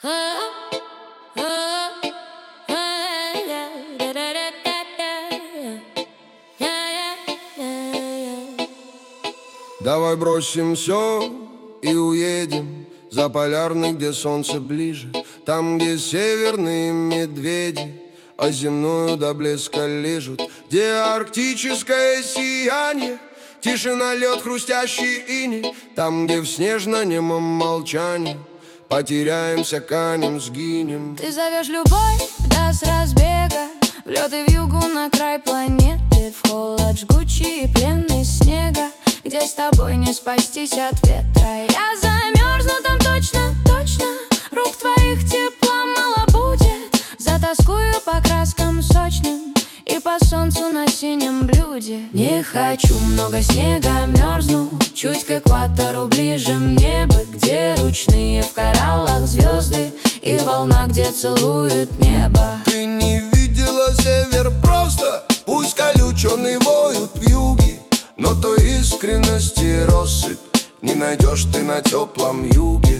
Давай бросим все и уедем за полярный, где солнце ближе, там, где северные медведи а земную до блеска лижут, где арктическое сияние, тишина, лед, хрустящий иней, там, где в снежно-немом молчании потеряемся, канем, сгинем. Ты зовешь любовь, да с разбега, в лед и вьюгу на край планеты, в холод жгучий и пленный снега, где с тобой не спастись от ветра. Я замерзну там точно, точно, рук твоих тепла мало будет. Затоскую по краскам сочным и по солнцу на синем блюде. Не хочу много снега, мерзну чуть к экватору ближе мне бы, где ручные в кораллах звезды и волна, где целует небо. Ты не видела север просто, пусть колюченый воют вьюги, но той искренности россыпь не найдешь ты на теплом юге.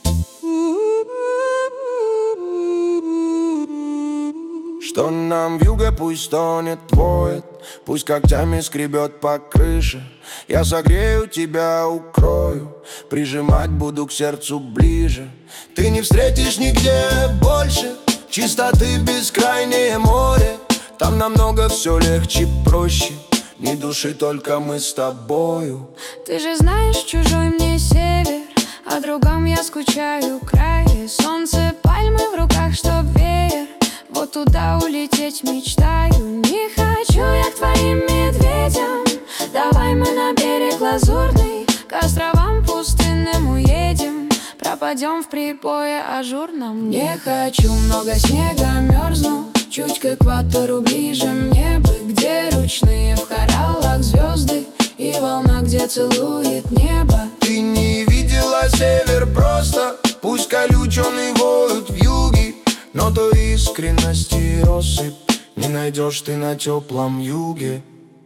Что нам вьюга пусть тонет, воет, пусть когтями скребет по крыше. Я согрею тебя, укрою, прижимать буду к сердцу ближе. Ты не встретишь нигде больше чистоты, бескрайнее море. Там намного все легче, проще, ни души, только мы с тобою. Ты же знаешь, чужой мне север, о другом я скучаю крае. Солнце, пальмы в руках, чтоб веер, вот туда улететь мечтаю. Не хочу я к твоим медведям, давай мы на берег лазурный, к островам пустынным уедем, пропадем в прибое ажурном. Не хочу много снега, мерзну чуть к экватору ближе мне бы, где ручные в кораллах звезды и волна, где целует небо. Ты не видела север просто, пусть колюченый воют вьюги, но той искренности россыпь не найдешь ты на теплом юге.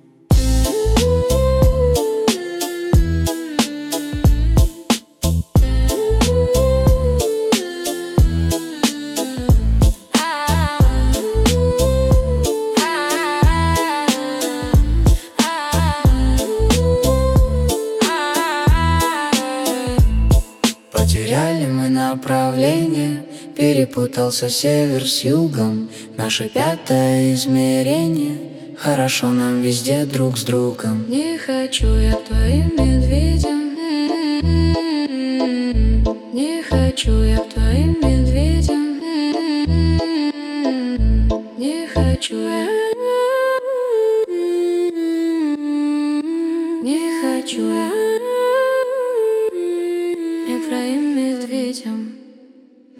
Потеряли мы направление, перепутался север с югом, наше пятое измерение, хорошо нам везде друг с другом. Не хочу я к твоим медведям, не хочу я к твоим медведям, не хочу я, не хочу я.